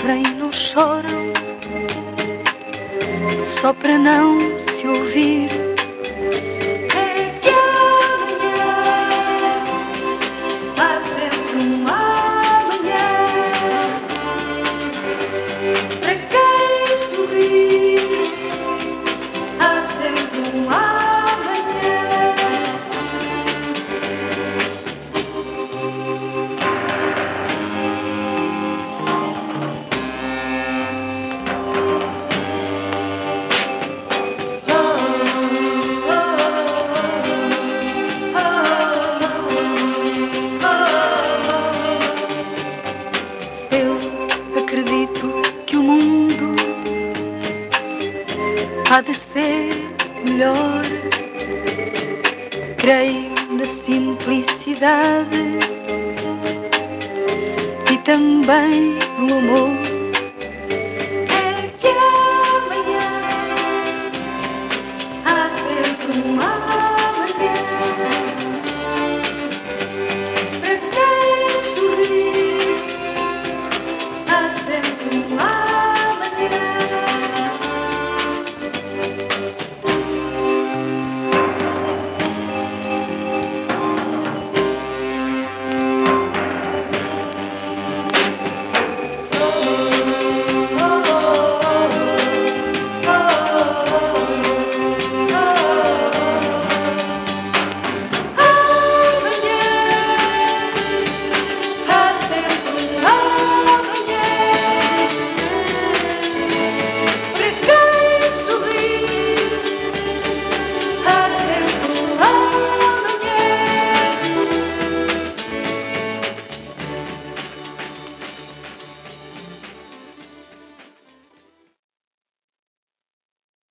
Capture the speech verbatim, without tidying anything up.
sofrem e não choram, só para não se ouvir. É que amanhã há sempre um amanhã para quem sorri. Há sempre um amanhã. Há de ser melhor. Creio na simplicidade e também no amor.